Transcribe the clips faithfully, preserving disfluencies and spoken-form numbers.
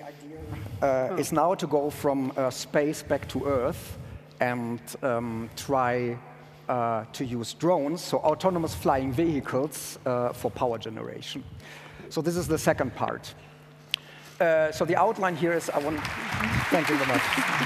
uh, is now to go from uh, space back to Earth and um, try uh, to use drones, so autonomous flying vehicles, uh, for power generation. So this is the second part. Uh, so the outline here is, I want, thank you very much.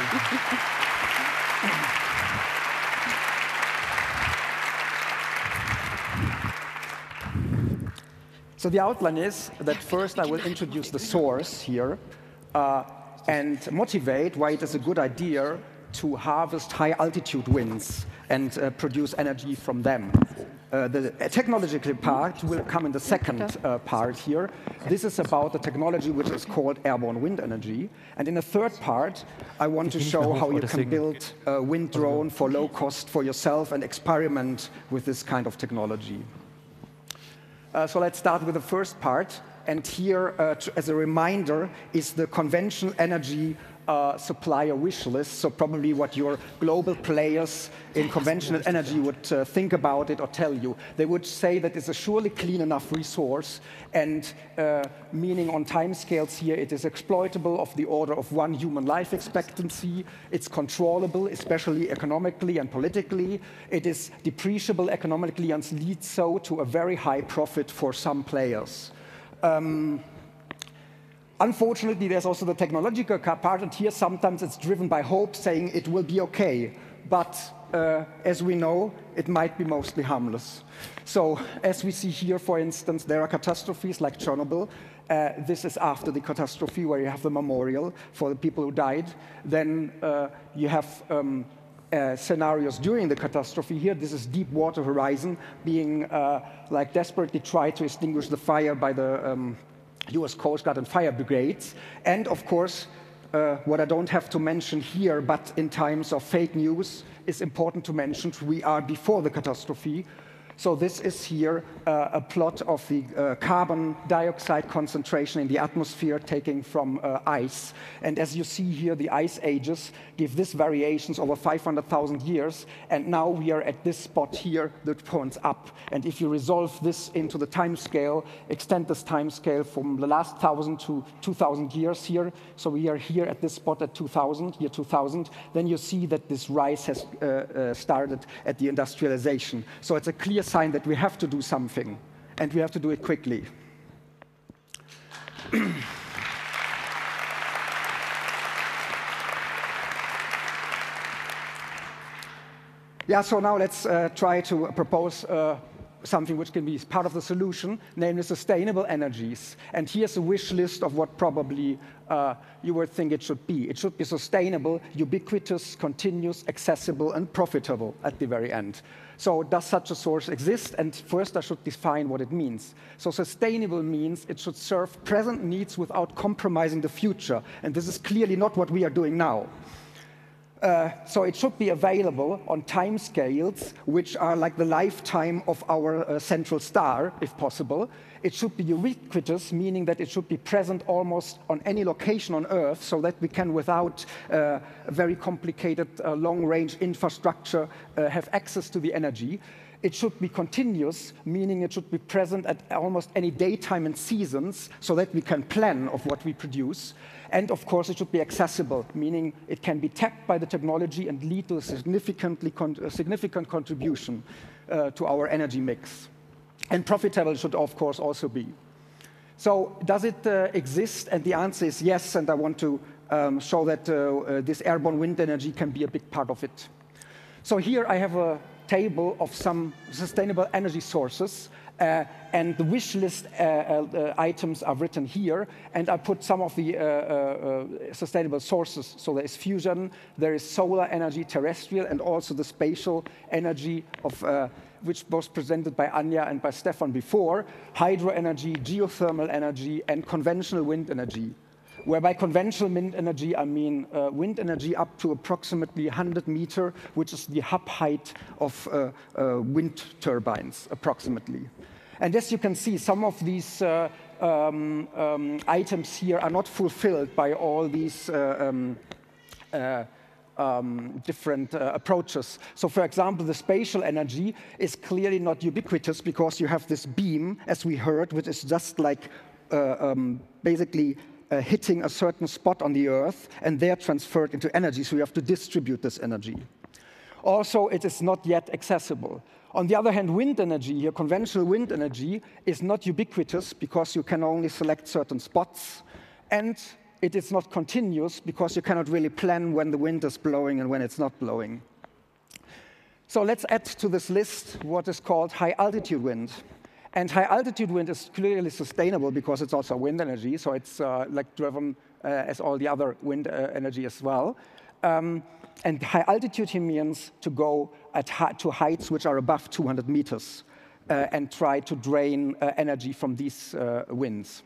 So the outline is that first I will introduce the source here uh, and motivate why it is a good idea to harvest high-altitude winds and uh, produce energy from them. Uh, the technological part will come in the second uh, part here. This is about the technology which is called airborne wind energy. And in the third part, I want to show how you can build a wind drone for low cost for yourself and experiment with this kind of technology. Uh, so let's start with the first part. And here, uh, as a reminder, is the conventional energy uh, supplier wish list. So probably what your global players in conventional energy would uh, think about it or tell you. They would say that it's a surely clean enough resource, and uh, meaning on timescales here, it is exploitable of the order of one human life expectancy. It's controllable, especially economically and politically. It is depreciable economically and leads so to a very high profit for some players. Um, Unfortunately, there's also the technological part, and here sometimes it's driven by hope, saying it will be okay. But uh, as we know, it might be mostly harmless. So as we see here, for instance, there are catastrophes like Chernobyl. Uh, this is after the catastrophe where you have the memorial for the people who died. Then uh, you have um, Uh, scenarios during the catastrophe here. This is Deepwater Horizon being uh, like desperately tried to extinguish the fire by the um, U S Coast Guard and fire brigades. And of course, uh, what I don't have to mention here, but in times of fake news, is important to mention, we are before the catastrophe. So this is here uh, a plot of the uh, carbon dioxide concentration in the atmosphere taken from uh, ice. And as you see here, the ice ages give this variations over five hundred thousand years. And now we are at this spot here that points up. And if you resolve this into the time scale, extend this time scale from the last thousand to two thousand years here. So we are here at this spot at two thousand, year two thousand. Then you see that this rise has uh, uh, started at the industrialization. So it's a clear sign that we have to do something, and we have to do it quickly. Yeah, so now let's uh, try to propose uh, something which can be part of the solution, namely sustainable energies. And here's a wish list of what probably uh, you would think it should be. It should be sustainable, ubiquitous, continuous, accessible, and profitable at the very end. So does such a source exist? And first I should define what it means. So sustainable means it should serve present needs without compromising the future. And this is clearly not what we are doing now. Uh, so it should be available on time scales which are like the lifetime of our uh, central star, if possible. It should be ubiquitous, meaning that it should be present almost on any location on Earth, so that we can, without uh, a very complicated uh, long-range infrastructure, uh, have access to the energy. It should be continuous, meaning it should be present at almost any daytime and seasons, so that we can plan of what we produce. And of course, it should be accessible, meaning it can be tapped by the technology and lead to a, significantly con a significant contribution uh, to our energy mix. And profitable should, of course, also be. So does it uh, exist? And the answer is yes, and I want to um, show that uh, uh, this airborne wind energy can be a big part of it. So here I have a table of some sustainable energy sources, uh, and the wish list uh, uh, items are written here, and I put some of the uh, uh, sustainable sources. So there is fusion, there is solar energy, terrestrial, and also the spatial energy of uh, which was presented by Anja and by Stefan before, hydro energy, geothermal energy, and conventional wind energy. Where by conventional wind energy, I mean uh, wind energy up to approximately one hundred meter, which is the hub height of uh, uh, wind turbines, approximately. And as you can see, some of these uh, um, um, items here are not fulfilled by all these uh, um, uh, Um, different uh, approaches. So for example, the spatial energy is clearly not ubiquitous because you have this beam, as we heard, which is just like uh, um, basically uh, hitting a certain spot on the Earth and they're transferred into energy, so you have to distribute this energy. Also, it is not yet accessible. On the other hand, wind energy, here, conventional wind energy, is not ubiquitous because you can only select certain spots, and it is not continuous because you cannot really plan when the wind is blowing and when it's not blowing. So let's add to this list what is called high-altitude wind. And high-altitude wind is clearly sustainable because it's also wind energy, so it's uh, like driven uh, as all the other wind uh, energy as well. Um, and high-altitude means to go at hi to heights which are above two hundred meters uh, and try to drain uh, energy from these uh, winds.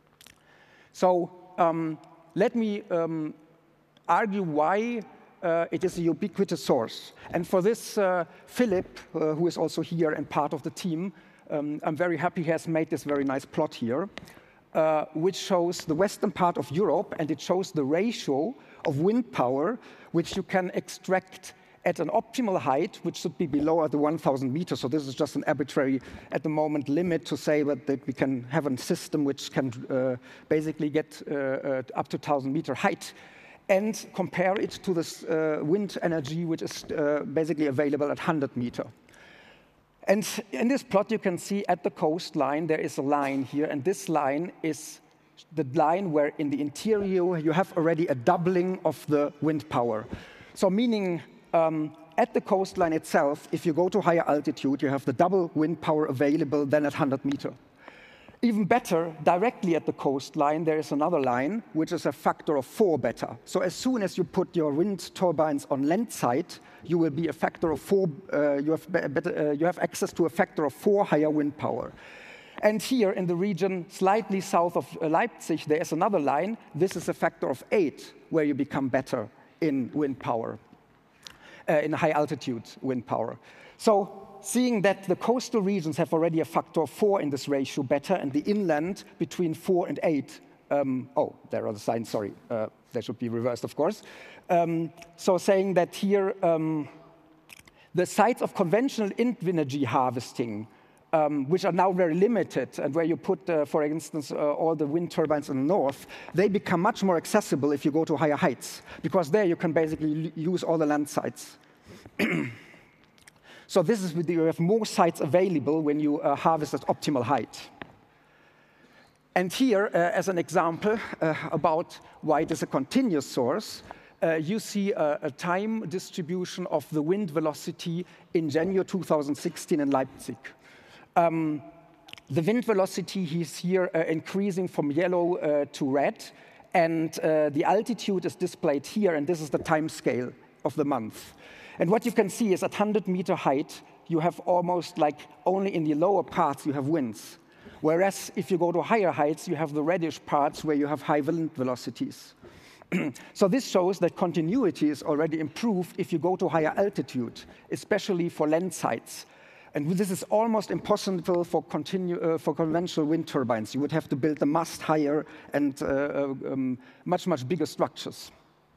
So um, let me um, argue why uh, it is a ubiquitous source. And for this, uh, Philip, uh, who is also here and part of the team, um, I'm very happy he has made this very nice plot here, uh, which shows the western part of Europe, and it shows the ratio of wind power which you can extract at an optimal height, which should be below at the one thousand meters. So this is just an arbitrary, at the moment, limit to say that, that we can have a system which can uh, basically get uh, uh, up to one thousand meter height, and compare it to this uh, wind energy, which is uh, basically available at one hundred meter. And in this plot, you can see at the coastline, there is a line here, and this line is the line where in the interior you have already a doubling of the wind power. So meaning, um, at the coastline itself, if you go to higher altitude, you have the double wind power available than at one hundred meter. Even better, directly at the coastline, there is another line, which is a factor of four better. So as soon as you put your wind turbines on land side, you will be a factor of four, uh, you, have better, uh, you have access to a factor of four higher wind power. And here in the region slightly south of Leipzig, there is another line. This is a factor of eight, where you become better in wind power, uh, in high altitude wind power. So seeing that the coastal regions have already a factor of four in this ratio better, and the inland between four and eight, um, oh, there are the signs, sorry, uh, they should be reversed, of course. Um, so saying that here, um, the sites of conventional wind energy harvesting, Um, which are now very limited, and where you put, uh, for instance, uh, all the wind turbines in the north, they become much more accessible if you go to higher heights, because there you can basically use all the land sites. So this is, you have more sites available when you uh, harvest at optimal height. And here, uh, as an example uh, about why it is a continuous source, uh, you see a, a time distribution of the wind velocity in January two thousand sixteen in Leipzig. Um, the wind velocity is here uh, increasing from yellow uh, to red, and uh, the altitude is displayed here, and this is the time scale of the month. And what you can see is at one hundred meter height, you have almost like only in the lower parts you have winds. Whereas if you go to higher heights, you have the reddish parts where you have high wind velocities. So this shows that continuity is already improved if you go to higher altitude, especially for land sites. And this is almost impossible for, continue, uh, for conventional wind turbines. You would have to build the mast higher and uh, um, much, much bigger structures.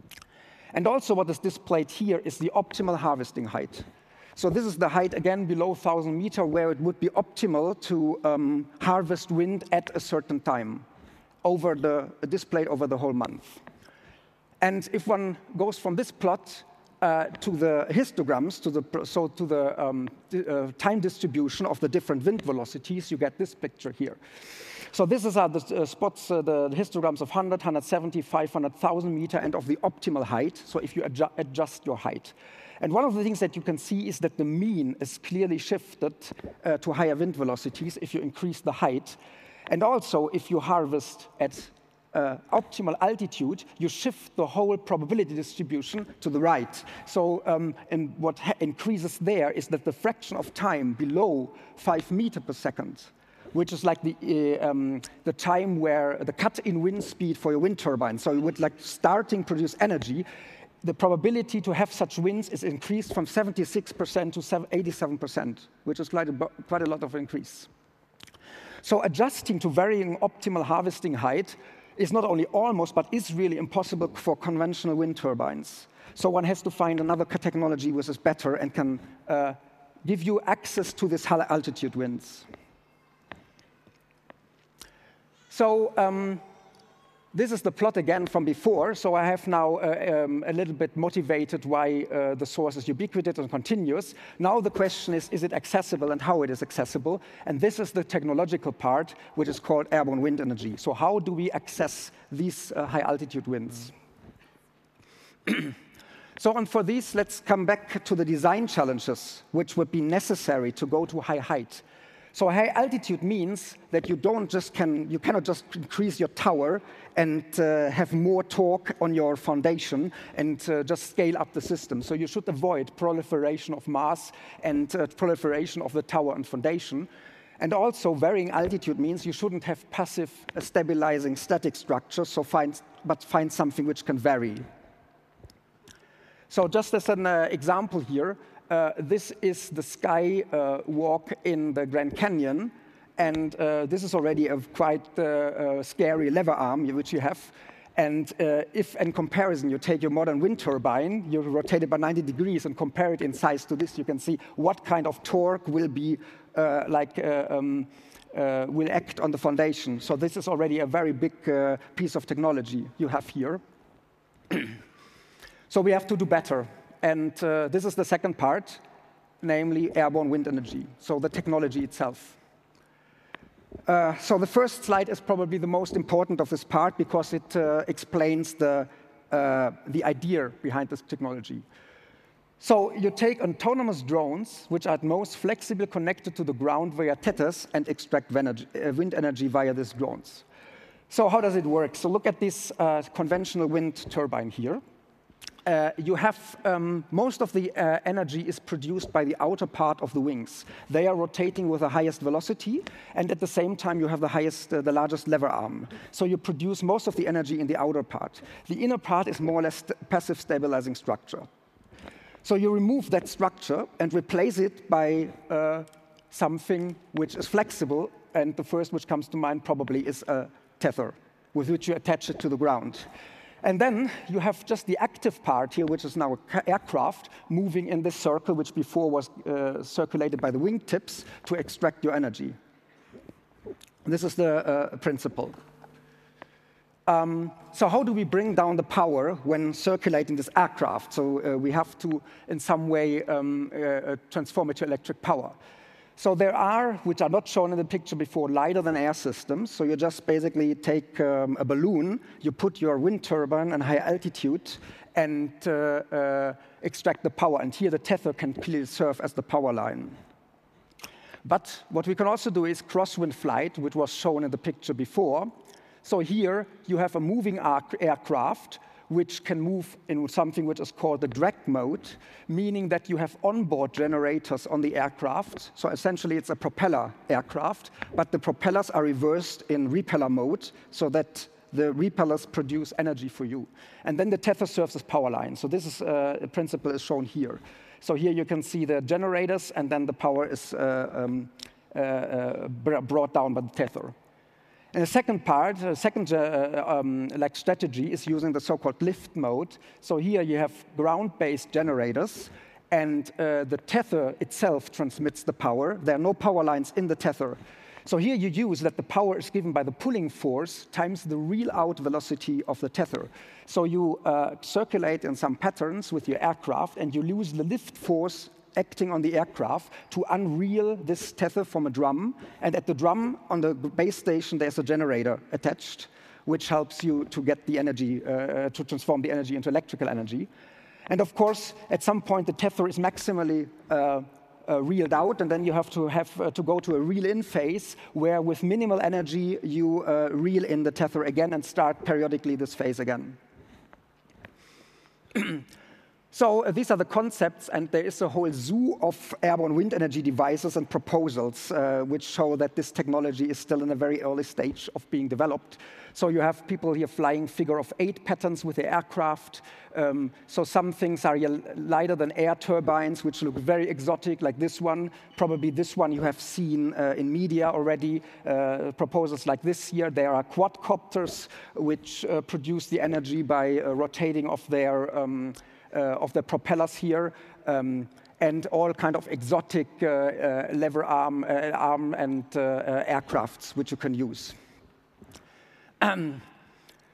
And also what is displayed here is the optimal harvesting height. So this is the height, again, below one thousand meter, where it would be optimal to um, harvest wind at a certain time, over the, displayed over the whole month. And if one goes from this plot Uh, to the histograms, to the, so to the um, uh, time distribution of the different wind velocities, you get this picture here. So this is uh, the uh, spots, uh, the, the histograms of one hundred, one hundred seventy, five hundred thousand meter, and of the optimal height, so if you adju adjust your height. And one of the things that you can see is that the mean is clearly shifted uh, to higher wind velocities if you increase the height. And also, if you harvest at Uh, optimal altitude, you shift the whole probability distribution to the right. So um, and what increases there is that the fraction of time below five meters per second, which is like the, uh, um, the time where the cut in wind speed for your wind turbine. So you would like starting produce energy, the probability to have such winds is increased from seventy-six percent to eighty-seven percent, which is quite a, quite a lot of increase. So adjusting to varying optimal harvesting height is not only almost, but is really impossible for conventional wind turbines. So one has to find another technology which is better and can uh, give you access to these high altitude winds. So um, This is the plot again from before, so I have now uh, um, a little bit motivated why uh, the source is ubiquitous and continuous. Now the question is, is it accessible and how it is accessible? And this is the technological part, which is called airborne wind energy. So how do we access these uh, high-altitude winds? So and for these, let's come back to the design challenges, which would be necessary to go to high height. So high altitude means that you don't just can, you cannot just increase your tower and uh, have more torque on your foundation and uh, just scale up the system. So you should avoid proliferation of mass and uh, proliferation of the tower and foundation. And also varying altitude means you shouldn't have passive uh, stabilizing static structures, so find, but find something which can vary. So just as an uh, example here, Uh, this is the sky uh, walk in the Grand Canyon, and uh, this is already a quite uh, uh, scary lever arm which you have. And uh, if, in comparison, you take your modern wind turbine, you rotate it by ninety degrees and compare it in size to this, you can see what kind of torque will be uh, like uh, um, uh, will act on the foundation. So this is already a very big uh, piece of technology you have here. So we have to do better. And uh, this is the second part, namely airborne wind energy, so the technology itself. Uh, so the first slide is probably the most important of this part because it uh, explains the, uh, the idea behind this technology. So you take autonomous drones, which are at most flexible, connected to the ground via tethers, and extract wind energy via these drones. So how does it work? So look at this uh, conventional wind turbine here. Uh, you have um, most of the uh, energy is produced by the outer part of the wings. They are rotating with the highest velocity, and at the same time you have the highest, uh, the largest lever arm. So you produce most of the energy in the outer part. The inner part is more or less st passive stabilizing structure. So you remove that structure and replace it by uh, something which is flexible, and the first which comes to mind probably is a tether, with which you attach it to the ground. And then you have just the active part here, which is now an aircraft moving in this circle, which before was uh, circulated by the wingtips to extract your energy. This is the uh, principle. Um, so how do we bring down the power when circulating this aircraft? So uh, we have to, in some way, um, uh, transform it to electric power. So there are, which are not shown in the picture before, lighter than air systems. So you just basically take um, a balloon, you put your wind turbine at high altitude, and uh, uh, extract the power. And here the tether can clearly serve as the power line. But what we can also do is crosswind flight, which was shown in the picture before. So here you have a moving aircraft, which can move in something which is called the drag mode, meaning that you have onboard generators on the aircraft. So essentially, it's a propeller aircraft, but the propellers are reversed in repeller mode so that the repellers produce energy for you. And then the tether serves as power line. So this is uh, a principle is shown here. So here you can see the generators, and then the power is uh, um, uh, uh, brought down by the tether. And the second part, the second uh, um, like strategy is using the so-called lift mode. So here you have ground-based generators, and uh, the tether itself transmits the power. There are no power lines in the tether. So here you use that the power is given by the pulling force times the real-out velocity of the tether. So you uh, circulate in some patterns with your aircraft, and you lose the lift force acting on the aircraft to unreel this tether from a drum. And at the drum, on the base station, there's a generator attached, which helps you to get the energy, uh, to transform the energy into electrical energy. And of course, at some point, the tether is maximally uh, uh, reeled out, and then you have to have uh, to go to a reel-in phase, where with minimal energy, you uh, reel in the tether again and start periodically this phase again. So uh, these are the concepts, and there is a whole zoo of airborne wind energy devices and proposals uh, which show that this technology is still in a very early stage of being developed. So you have people here flying figure of eight patterns with the aircraft. Um, so some things are lighter than air turbines, which look very exotic, like this one. Probably this one you have seen uh, in media already. Uh, proposals like this here. There are quadcopters, which uh, produce the energy by uh, rotating of their um, Uh, of the propellers here, um, and all kind of exotic uh, uh, lever arm, uh, arm and uh, uh, aircrafts which you can use. Um,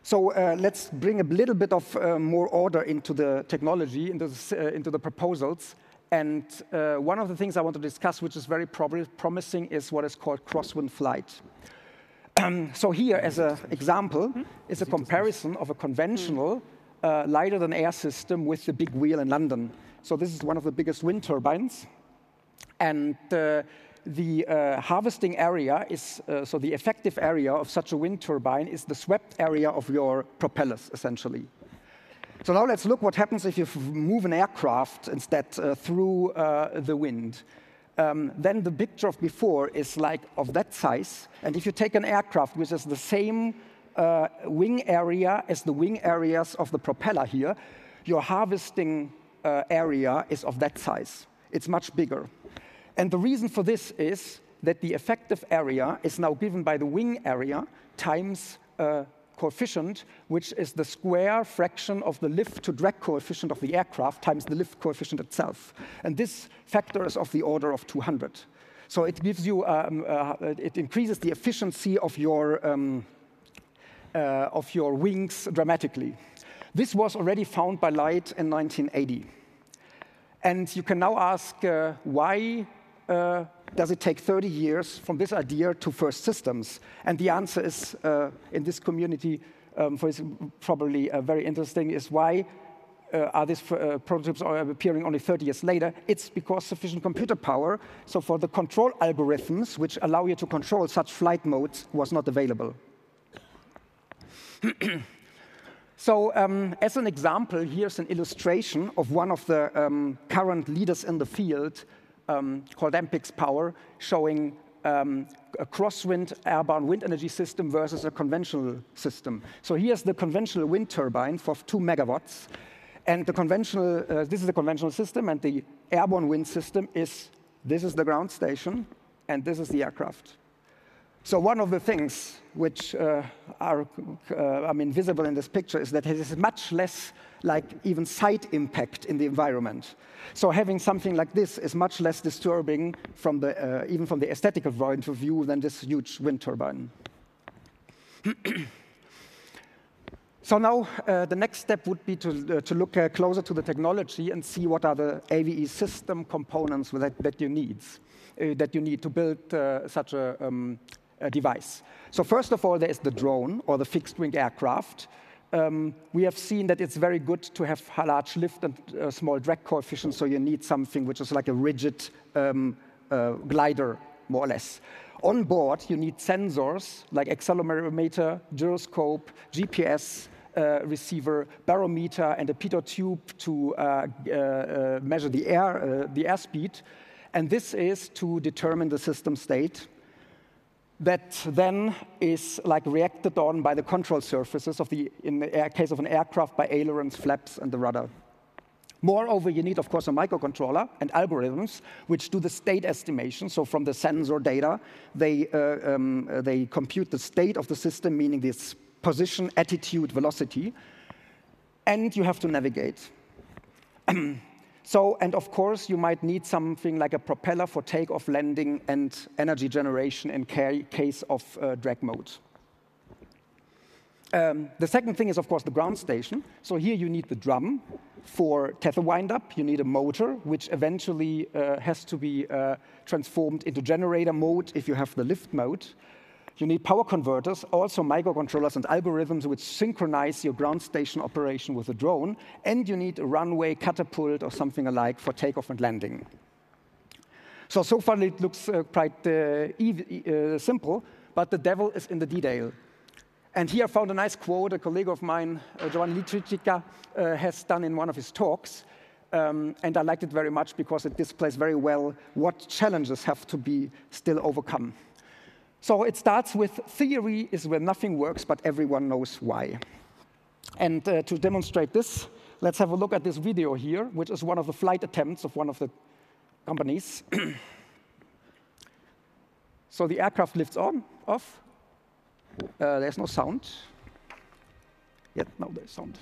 So uh, let's bring a little bit of uh, more order into the technology, into the, uh, into the proposals. And uh, one of the things I want to discuss, which is very prob promising, is what is called crosswind flight. Um, so here, as an example, is a comparison of a conventional uh, lighter-than-air system with the big wheel in London. So this is one of the biggest wind turbines. And uh, the uh, harvesting area is, uh, so the effective area of such a wind turbine is the swept area of your propellers, essentially. So now let's look what happens if you move an aircraft instead uh, through uh, the wind. Um, then the picture of before is like of that size. And if you take an aircraft which is the same uh, wing area as the wing areas of the propeller here, your harvesting uh, area is of that size. It's much bigger. And the reason for this is that the effective area is now given by the wing area times uh, coefficient, which is the square fraction of the lift to drag coefficient of the aircraft times the lift coefficient itself. And this factor is of the order of two hundred. So it gives you, um, uh, it increases the efficiency of your, um, uh, of your wings dramatically. This was already found by Light in nineteen eighty. And you can now ask uh, why uh, does it take thirty years from this idea to first systems? And the answer is, uh, in this community, um, for probably uh, very interesting, is why uh, are these uh, prototypes appearing only thirty years later? It's because sufficient computer power, so for the control algorithms, which allow you to control such flight modes, was not available. So um, as an example, here's an illustration of one of the um, current leaders in the field um, called Ampix Power, showing um, a crosswind airborne wind energy system versus a conventional system. So here's the conventional wind turbine for two megawatts. And the conventional, uh, this is the conventional system, and the airborne wind system is, this is the ground station, and this is the aircraft. So one of the things which uh, are uh, I mean, visible in this picture is that it is much less like even side impact in the environment. So having something like this is much less disturbing from the, uh, even from the aesthetical point of view than this huge wind turbine. So now uh, the next step would be to, uh, to look uh, closer to the technology and see what are the A V E system components that, that you need, uh, that you need to build uh, such a um, A device. So first of all, there is the drone, or the fixed-wing aircraft. Um, we have seen that it's very good to have large lift and uh, small drag coefficients, so you need something which is like a rigid um, uh, glider, more or less. On board, you need sensors like accelerometer, gyroscope, G P S uh, receiver, barometer, and a pitot tube to uh, uh, uh, measure the air, uh, the airspeed. And this is to determine the system state. That then is like reacted on by the control surfaces of the, in the air, case of an aircraft, by ailerons, flaps, and the rudder. Moreover, you need, of course, a microcontroller and algorithms which do the state estimation. So from the sensor data, they, uh, um, uh, they compute the state of the system, meaning this position, attitude, velocity. And you have to navigate. So, and of course, you might need something like a propeller for takeoff, landing, and energy generation in ca case of uh, drag mode. Um, the second thing is, of course, the ground station. So here you need the drum for tether wind-up. You need a motor, which eventually uh, has to be uh, transformed into generator mode if you have the lift mode. You need power converters, also microcontrollers and algorithms which synchronize your ground station operation with the drone, and you need a runway, catapult, or something alike for takeoff and landing. So, so far it looks uh, quite uh, uh, simple, but the devil is in the detail. And here I found a nice quote a colleague of mine, uh, Giovanni Litrica, uh, has done in one of his talks. Um, and I liked it very much because it displays very well what challenges have to be still overcome. So it starts with theory is where nothing works, but everyone knows why. And uh, to demonstrate this, let's have a look at this video here, which is one of the flight attempts of one of the companies. So the aircraft lifts on, off. Uh, there's no sound. Yet, no, there's sound.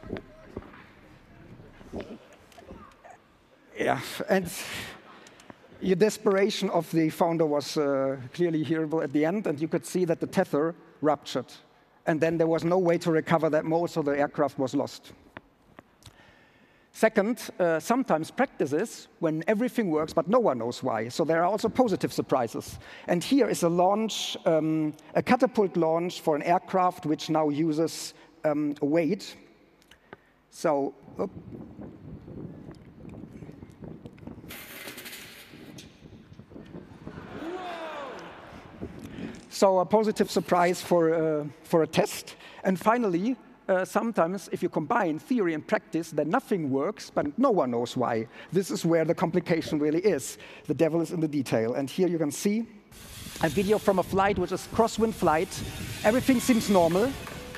Yeah, and the desperation of the founder was uh, clearly hearable at the end, and you could see that the tether ruptured. And then there was no way to recover that mode, so the aircraft was lost. Second, uh, sometimes practices when everything works, but no one knows why. So there are also positive surprises. And here is a launch, um, a catapult launch for an aircraft which now uses um, weight. So, oh. So a positive surprise for, uh, for a test. And finally, uh, sometimes if you combine theory and practice, then nothing works, but no one knows why. This is where the complication really is. The devil is in the detail. And here you can see a video from a flight, which is crosswind flight. Everything seems normal.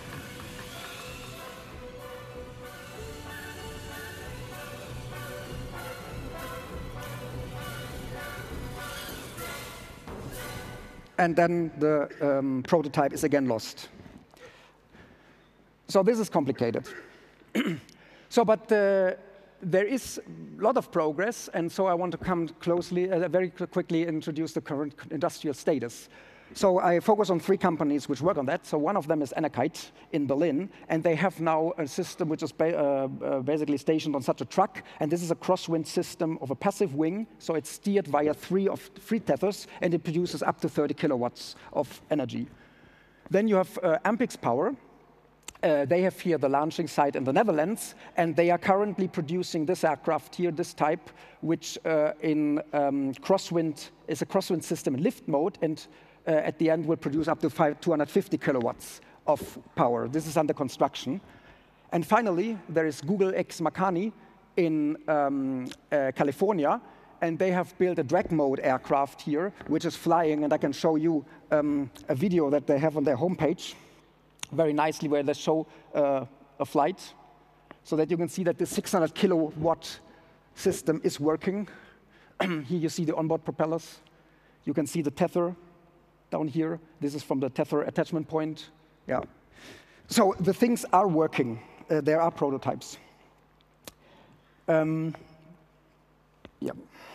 And then the um, prototype is again lost. So this is complicated. So, but uh, there is a lot of progress, and so I want to come closely, uh, very quickly introduce the current industrial status. So I focus on three companies which work on that. So one of them is Enerkite in Berlin, and they have now a system which is ba uh, uh, basically stationed on such a truck, and this is a crosswind system of a passive wing, so it's steered via three of three tethers, and it produces up to thirty kilowatts of energy. Then you have uh, Ampix Power. Uh, they have here the launching site in the Netherlands, and they are currently producing this aircraft here, this type, which uh, in um, crosswind is a crosswind system in lift mode, and Uh, at the end will produce up to two hundred fifty kilowatts of power. This is under construction. And finally, there is Google X Makani in um, uh, California, and they have built a drag mode aircraft here, which is flying, and I can show you um, a video that they have on their homepage very nicely, where they show uh, a flight, so that you can see that the six hundred kilowatt system is working. Here you see the onboard propellers. You can see the tether down here. This is from the tether attachment point. Yeah. So the things are working. Uh, there are prototypes. Um, yeah.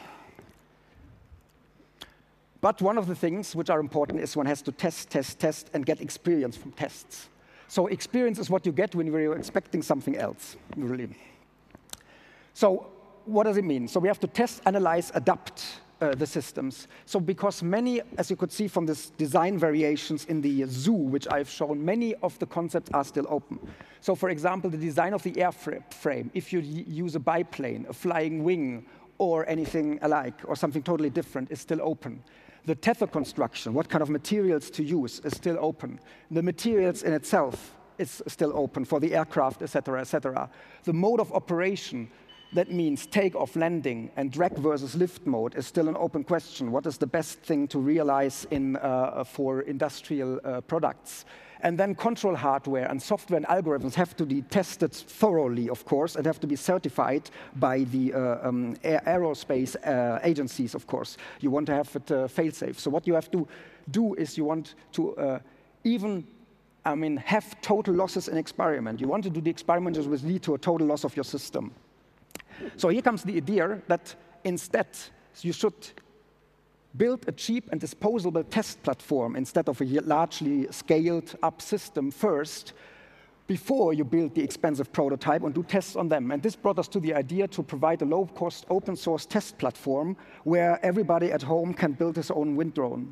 But one of the things which are important is one has to test, test, test, and get experience from tests. So experience is what you get when you're expecting something else, really. So what does it mean? So we have to test, analyze, adapt Uh, the systems. So because many, as you could see from this design variations in the zoo, which I've shown, many of the concepts are still open. So for example, the design of the airframe, if you use a biplane, a flying wing, or anything alike, or something totally different, is still open. The tether construction, what kind of materials to use, is still open. The materials in itself is still open for the aircraft, et cetera, et cetera. The mode of operation, that means takeoff, landing, and drag versus lift mode is still an open question. What is the best thing to realize in, uh, for industrial uh, products? And then control hardware and software and algorithms have to be tested thoroughly, of course, and have to be certified by the uh, um, aerospace uh, agencies, of course. You want to have it uh, fail-safe. So what you have to do is you want to uh, even I mean, have total losses in experiment. You want to do the experiment which will lead to a total loss of your system. So here comes the idea that instead you should build a cheap and disposable test platform instead of a largely scaled up system first, before you build the expensive prototype and do tests on them. And this brought us to the idea to provide a low-cost open source test platform where everybody at home can build his own wind drone.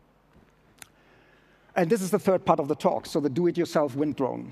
And this is the third part of the talk, so the do-it-yourself wind drone.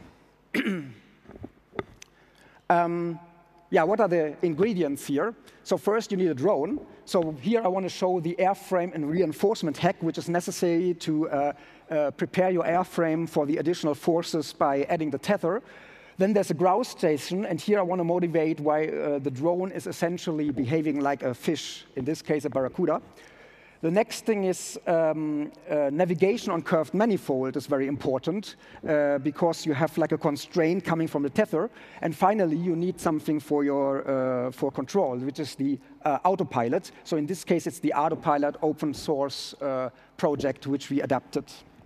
um, yeah, what are the ingredients here? So first, you need a drone. So here I want to show the airframe and reinforcement hack, which is necessary to uh, uh, prepare your airframe for the additional forces by adding the tether. Then there's a ground station, and here I want to motivate why uh, the drone is essentially behaving like a fish, in this case a barracuda. The next thing is um, uh, navigation on curved manifold is very important uh, because you have like a constraint coming from the tether. And finally, you need something for your uh, for control, which is the uh, autopilot. So in this case, it's the autopilot open source uh, project which we adapted.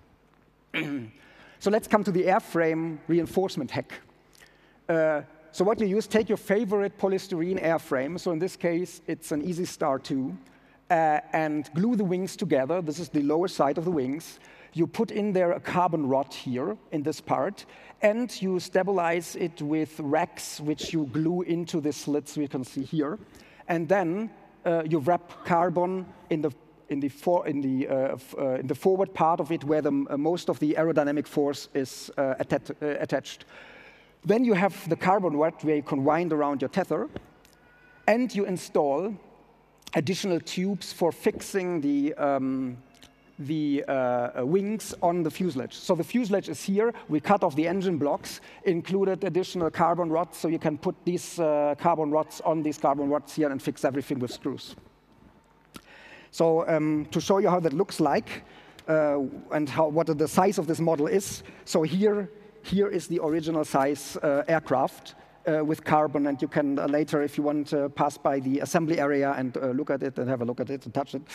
So let's come to the airframe reinforcement hack. Uh, so what you use, take your favorite polystyrene airframe. So in this case, it's an Easy Star two. uh, and glue the wings together. This is the lower side of the wings. You put in there a carbon rod here in this part, and you stabilize it with racks, which you glue into the slits we can see here. And then uh, you wrap carbon in the in the, for, in, the, uh, uh, in the forward part of it, where the, uh, most of the aerodynamic force is uh, atta uh, attached. Then you have the carbon rod where you can wind around your tether, and you install additional tubes for fixing the, um, the uh, wings on the fuselage. So the fuselage is here. We cut off the engine blocks, included additional carbon rods, so you can put these uh, carbon rods on these carbon rods here and fix everything with screws. So um, to show you how that looks like uh, and how, what the size of this model is, so here, here is the original size uh, aircraft uh, with carbon, and you can uh, later, if you want, to pass by the assembly area and uh, look at it and have a look at it and touch it.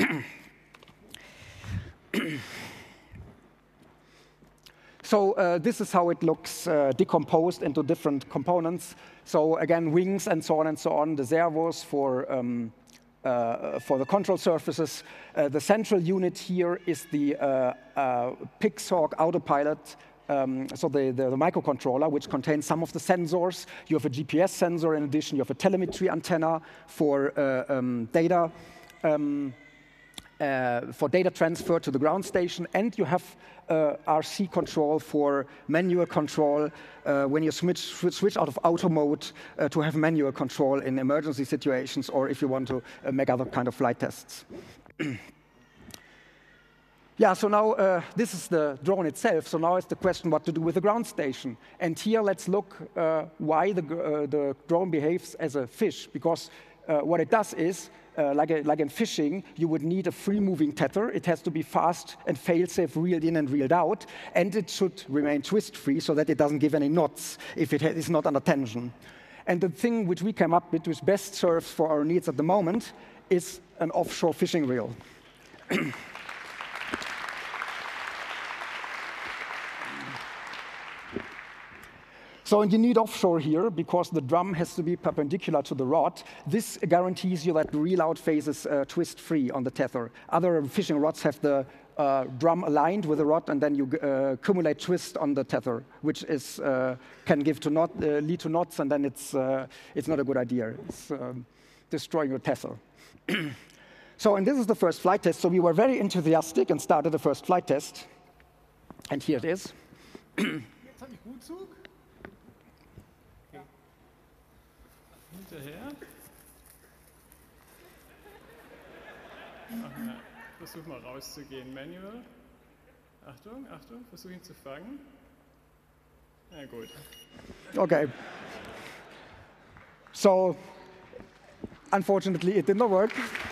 So uh, this is how it looks uh, decomposed into different components. So again, wings and so on and so on, the servos for um, Uh, for the control surfaces. Uh, the central unit here is the uh, uh, Pixhawk autopilot, um, so the, the, the microcontroller, which contains some of the sensors. You have a G P S sensor in addition. You have a telemetry antenna for uh, um, data um, uh, for data transfer to the ground station, and you have uh, R C control for manual control uh, when you switch, switch out of auto mode uh, to have manual control in emergency situations, or if you want to uh, make other kind of flight tests. Yeah, so now uh, this is the drone itself. So now it's the question what to do with the ground station. And here let's look uh, why the, uh, the drone behaves as a fish, because uh, what it does is, Uh, like, a, like in fishing, you would need a free-moving tether. It has to be fast and fail-safe, reeled in and reeled out, and it should remain twist-free so that it doesn't give any knots if it is not under tension. And the thing which we came up with, which best serves for our needs at the moment, is an offshore fishing reel. So you need offshore here because the drum has to be perpendicular to the rod. This guarantees you that the reel out phase is uh, twist free on the tether. Other fishing rods have the uh, drum aligned with the rod, and then you uh, accumulate twist on the tether, which is, uh, can give to knot, uh, lead to knots, and then it's, uh, it's not a good idea. It's um, destroying your tether. So, and this is the first flight test. So we were very enthusiastic and started the first flight test. And here it is. Jetzt habe ich Gutzug. Okay. Hinterher. Ach, na, versuch mal rauszugehen. Manual. Achtung, Achtung, versuch ihn zu fangen. Na gut. Okay. So, unfortunately, it did not work.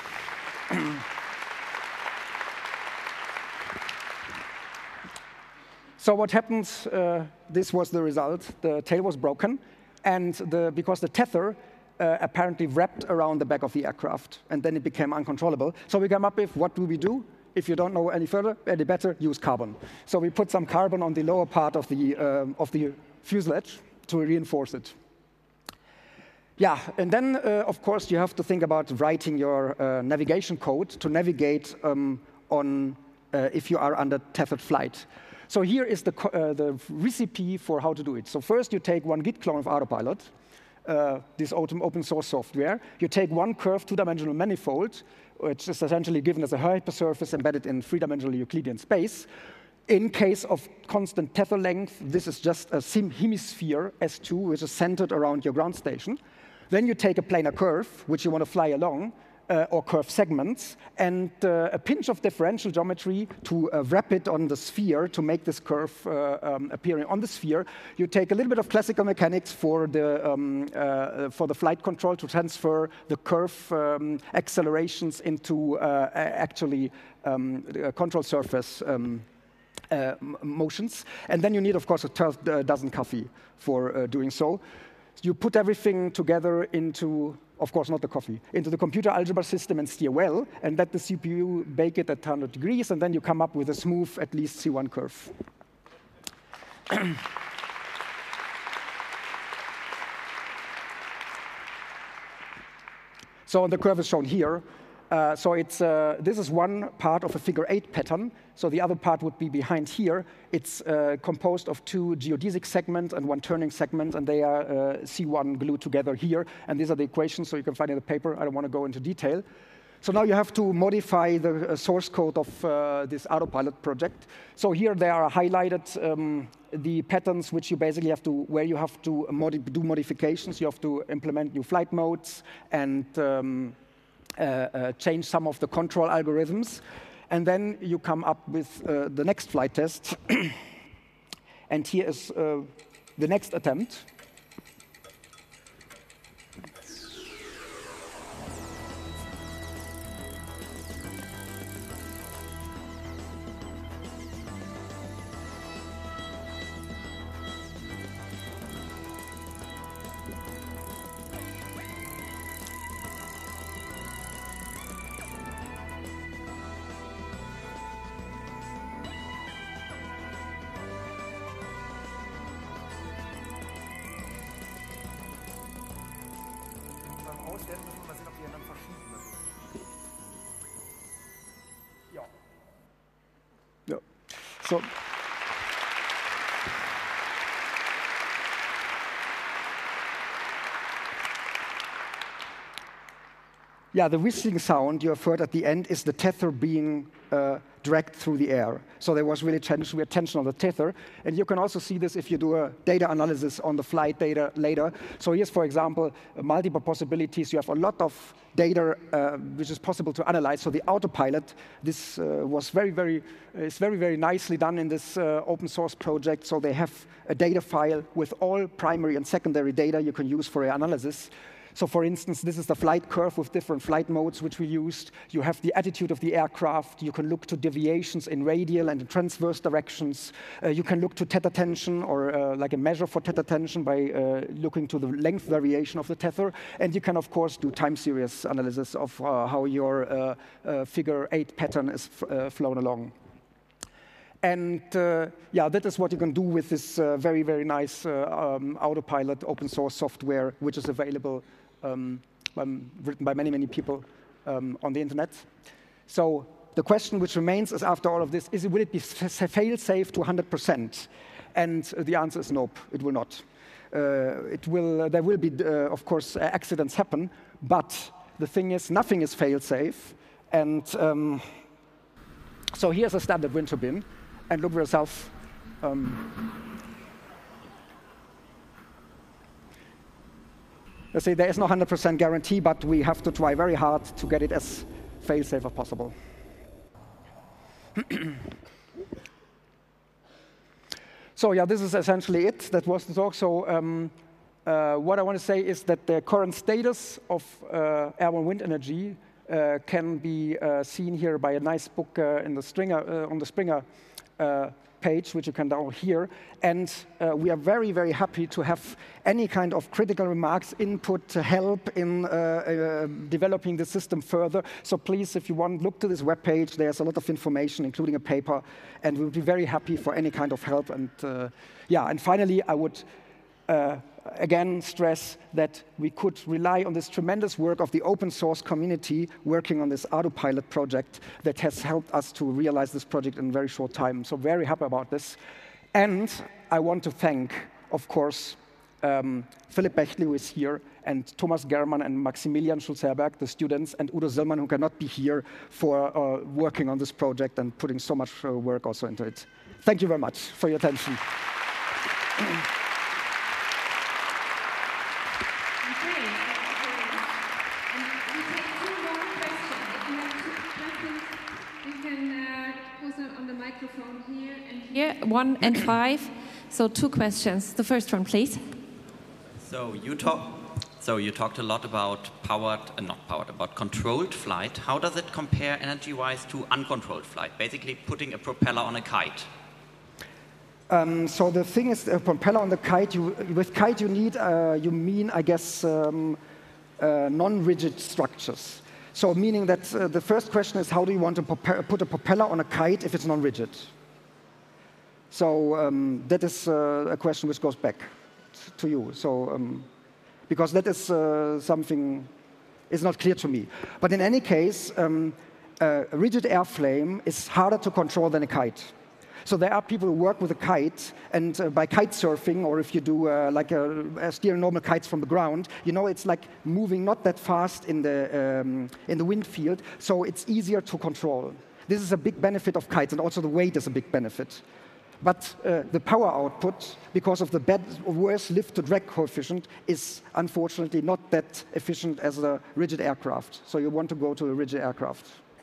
So what happened, uh, this was the result. The tail was broken, and the, because the tether uh, apparently wrapped around the back of the aircraft, and then it became uncontrollable. So we came up with, what do we do? If you don't know any further, any better, use carbon. So we put some carbon on the lower part of the, um, of the fuselage to reinforce it. Yeah, and then, uh, of course, you have to think about writing your uh, navigation code to navigate um, on uh, if you are under tethered flight. So here is the, uh, the recipe for how to do it. So first, you take one Git clone of Autopilot, uh, this open, open source software. You take one curved two-dimensional manifold, which is essentially given as a hypersurface embedded in three-dimensional Euclidean space. In case of constant tether length, this is just a hemisphere S two, which is centered around your ground station. Then you take a planar curve, which you want to fly along, uh, or curve segments, and uh, a pinch of differential geometry to uh, wrap it on the sphere to make this curve uh, um, appearing on the sphere. You take a little bit of classical mechanics for the, um, uh, for the flight control to transfer the curve um, accelerations into uh, actually um, the control surface um, uh, motions. And then you need, of course, a twelve dozen coffee for uh, doing so. You put everything together into, of course not the coffee, into the computer algebra system and steer well, and let the C P U bake it at one hundred degrees, and then you come up with a smooth, at least C one curve. So the curve is shown here. Uh, so it's, uh, this is one part of a figure eight pattern. So the other part would be behind here. It's uh, composed of two geodesic segments and one turning segment, and they are uh, C one glued together here. And these are the equations, so you can find in the paper. I don't want to go into detail. So now you have to modify the uh, source code of uh, this autopilot project. So here they are highlighted um, the patterns which you basically have to, where you have to modi do modifications. You have to implement new flight modes and um, Uh, uh, change some of the control algorithms, and then you come up with uh, the next flight test. And here is uh, the next attempt. So, yeah, the whistling sound you have heard at the end is the tether being uh, dragged through the air. So there was really tension, we had tension on the tether. And you can also see this if you do a data analysis on the flight data later. So here's, for example, multiple possibilities. You have a lot of data uh, which is possible to analyze. So the autopilot, this uh, was very, very, uh, is very, very nicely done in this uh, open source project. So they have a data file with all primary and secondary data you can use for your analysis. So for instance, this is the flight curve with different flight modes which we used. You have the attitude of the aircraft. You can look to deviations in radial and in transverse directions. Uh, you can look to tether tension, or uh, like a measure for tether tension by uh, looking to the length variation of the tether. And you can, of course, do time series analysis of uh, how your uh, uh, figure eight pattern is f uh, flown along. And uh, yeah, that is what you can do with this uh, very, very nice uh, um, autopilot open source software, which is available, um, um, written by many, many people um, on the internet. So the question which remains is, after all of this, is it, will it be fail-safe to one hundred percent? And the answer is nope, it will not. Uh, it will, uh, there will be, uh, of course, uh, accidents happen, but the thing is, nothing is fail-safe. And um, so here's a standard wind turbine. And look for yourself. Um, let's say there is no one hundred percent guarantee, but we have to try very hard to get it as fail-safe as possible. So yeah, this is essentially it. That was the talk. So um, uh, what I want to say is that the current status of uh, airborne wind energy uh, can be uh, seen here by a nice book uh, in the Springer, uh, on the Springer Uh, page, which you can download here. And uh, we are very, very happy to have any kind of critical remarks, input, help in uh, uh, developing the system further. So please, if you want, look to this webpage. There's a lot of information, including a paper. And we'll be very happy for any kind of help. And uh, yeah, and finally, I would uh, again stress that we could rely on this tremendous work of the open source community working on this autopilot project that has helped us to realize this project in a very short time. So very happy about this. And I want to thank, of course, um, Philipp Bechtle, who is here, and Thomas Germann and Maximilian Schulz-Herberg, the students, and Udo Zillmann, who cannot be here, for uh, working on this project and putting so much uh, work also into it. Thank you very much for your attention. Here, one and five. So two questions. The first one, please. So you talk. So you talked a lot about powered and uh, not powered, about controlled flight. How does it compare energy-wise to uncontrolled flight? Basically, putting a propeller on a kite. Um, so the thing is, a propeller on the kite. You, with kite, you need. Uh, you mean, I guess, um, uh, non-rigid structures. So meaning that uh, the first question is, how do you want to put a propeller on a kite if it's non-rigid? So um, that is uh, a question which goes back to you. So um, because that is uh, something is not clear to me. But in any case, um, uh, a rigid airframe is harder to control than a kite. So there are people who work with a kite, and uh, by kite surfing, or if you do uh, like a, a steer normal kites from the ground, you know, it's like moving not that fast in the, um, in the wind field, so it's easier to control. This is a big benefit of kites, and also the weight is a big benefit. But uh, the power output, because of the bad, worse lift-to-drag coefficient, is unfortunately not that efficient as a rigid aircraft. So you want to go to a rigid aircraft.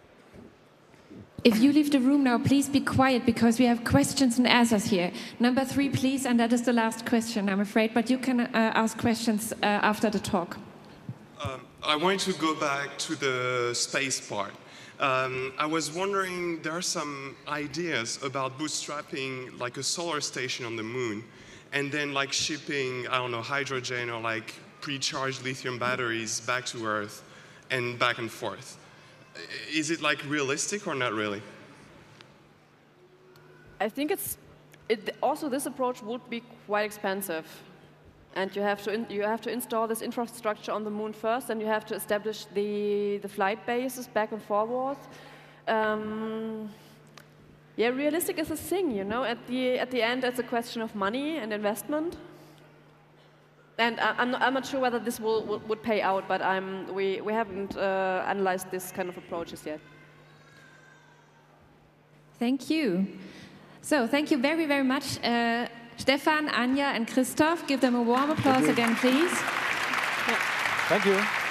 If you leave the room now, please be quiet, because we have questions and answers here. Number three, please, and that is the last question, I'm afraid, but you can uh, ask questions uh, after the talk. Um, I want to go back to the space part. Um, I was wondering, there are some ideas about bootstrapping like a solar station on the moon, and then like shipping, I don't know, hydrogen or like pre-charged lithium batteries back to Earth and back and forth. Is it like realistic or not really? I think it's it, also this approach would be quite expensive, and you have to in, you have to install this infrastructure on the moon first, and you have to establish the the flight bases back and forward. Um, yeah, realistic is a thing, you know. At the at the end, it's a question of money and investment. And I'm not, I'm not sure whether this will, will, would pay out, but I'm, we, we haven't uh, analyzed this kind of approaches yet. Thank you. So, thank you very, very much. Uh, Stefan, Anja, and Christoph, give them a warm applause again, please. Thank you.